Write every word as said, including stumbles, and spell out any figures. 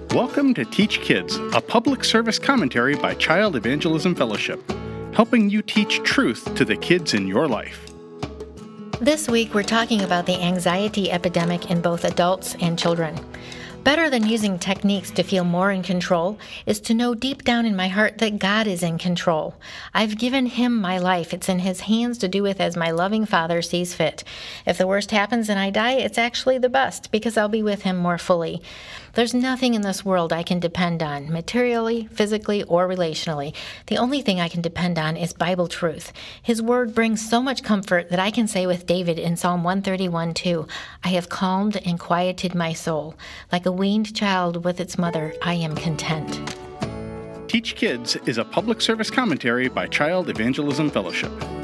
Welcome to Teach Kids, a public service commentary by Child Evangelism Fellowship, helping you teach truth to the kids in your life. This week, we're talking about the anxiety epidemic in both adults and children. Better than using techniques to feel more in control is to know deep down in my heart that God is in control. I've given Him my life. It's in His hands to do with as my loving Father sees fit. If the worst happens and I die, it's actually the best because I'll be with Him more fully. There's nothing in this world I can depend on, materially, physically, or relationally. The only thing I can depend on is Bible truth. His word brings so much comfort that I can say with David in Psalm one thirty-one two, I have calmed and quieted my soul. Like a weaned child with its mother, I am content. Teach Kids is a public service commentary by Child Evangelism Fellowship.